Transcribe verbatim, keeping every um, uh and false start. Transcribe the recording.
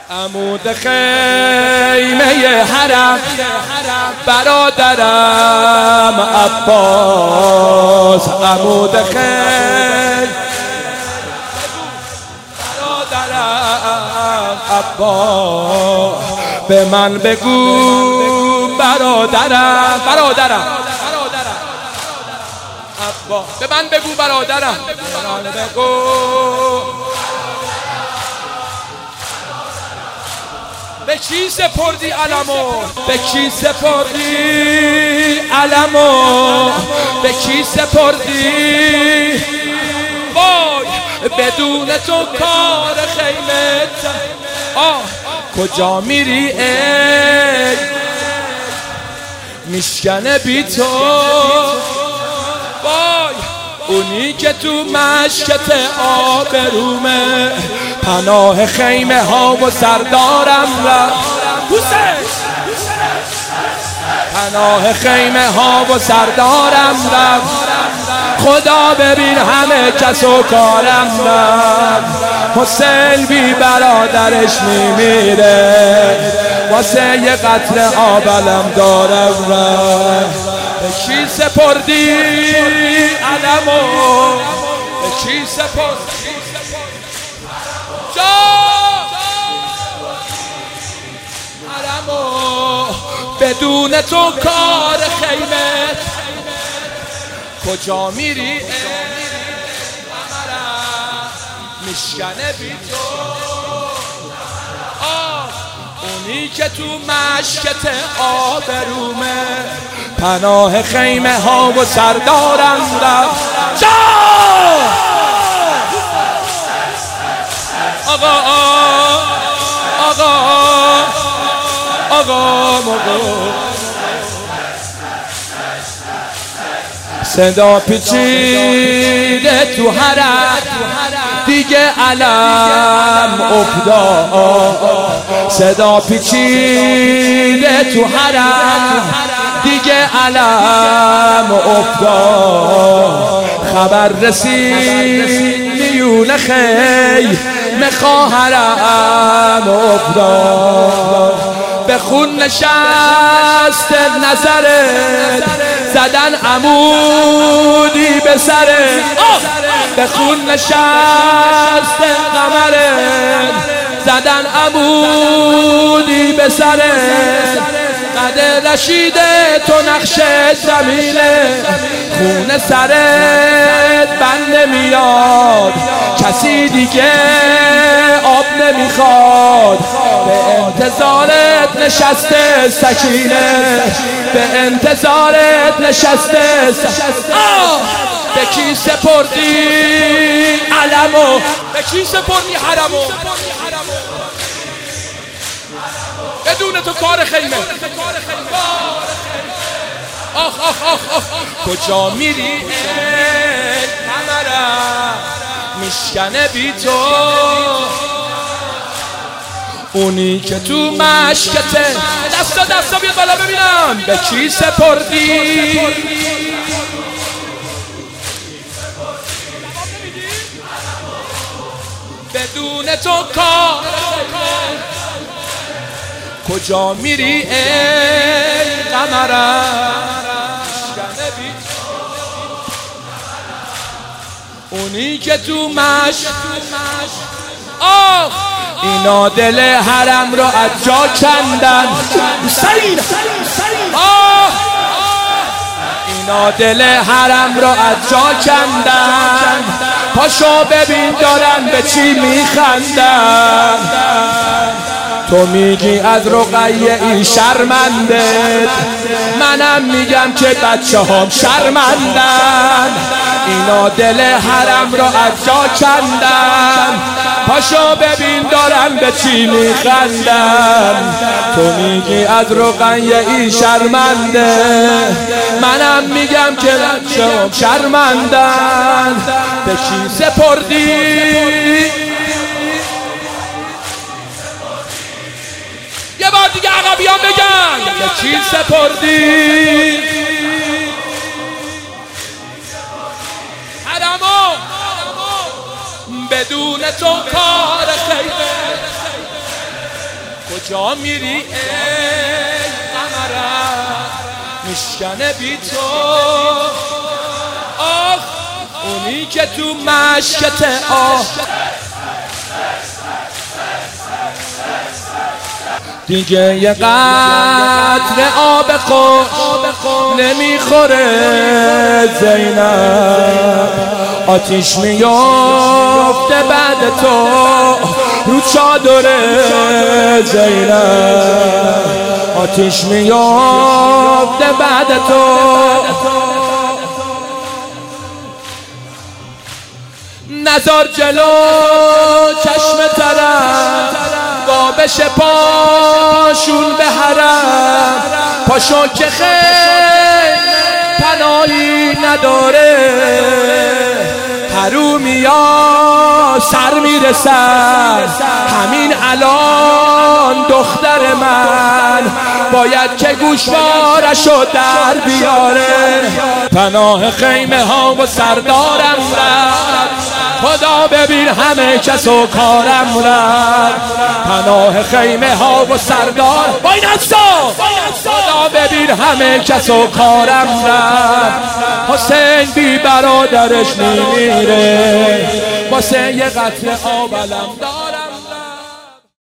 عمود خیمه حرم برادرم عباس، عمود خیمه برادرم عباس، به من بگو برادرم برادرم عباس، به من بگو برادرم، به من بگو به کی سپردی علمو، به کی سپردی علمو، به کی سپردی وای بدون تو کار خیمه آه کجا میری ای میشکنه بی تو وای اونی که تو مشکت آبرومه پناه خیمه ها و سردارم را پناه خیمه ها و سردارم را خدا ببین همه کس و کارم را حسین بی برادرش میمیره واسه یه قطره آبلم دارم را به کی سپردی علمو، به کی سپردی علمو، بدون تو کار خیمه کجا میری میشکنه بی تو آه اونی که تو مشکت آبرومه پناه خیمه ها و سردارم رفت جا آقا آقا آقا آقا صدا پیچیده تو حرم دیگه علم افتاد، صدا پیچیده تو حرم دیگه علم افتاد، خبر رسید میون خیمه خواهرم افتاد، به خون نشست نظرت زدن عمودی به سرت، به خون نشست قمرت زدن عمودی به سرت، قد رشیده تو نقش زمینه خون سرت بند نمیاد کسی دیگه آب نمیخواد، به انتظارت نشسته سکینه، به انتظارت نشسته سکینه. به کی سپردی علمو، به کی سپردی حرمو، بدون تو کار خیمه آخ آخ آخ آخ کجا میری قمرم میشکنه بی تو اونی که تو مشکته دستا دستا بیاد بالا ببینم به کی سپردی بدون تو کار کجا میری ای قمرم اونی که تو مش آه اینا دل حرم رو از جا کندن حسین آه اینا دل حرم رو از جا کندن پاشو ببین دارن به چی میخندن تو میگی از رقیه این شرمنده منم میگم که بچه هم شرمندن اینا دل حرم را از جا کندن پاشو ببین دارن به چی میخندن تو میگی از رقیه این شرمنده منم میگم که بچه هم شرمندن به کی سپردی یه بار دیگه عقبیان بگن به کی سپردی حرمو بدون تو کار خیمه کجا میری ای قمرم میشکنه بی تو آخ اونی که تو مشکت آه دیگه یه قطره آب خوش نمیخوره زینب آتیش میفته بعد تو رو چادر زینب آتیش میفته بعد تو نزار جلو چشم طرف با بشه پاشون به حرم پاشو که خیلی پناهی نداره حرومیا سر میرسن همین الان دختر من باید که گوشوارشو در بیاره پناه خیمه ها و سردارم رفت خدا ببین همه کس و کارم رفت پناه خیمه ها و سردار با این حسا خدا ببین همه کس و کارم رفت حسین بی برادرش میمیره واسه یه قطره آب علم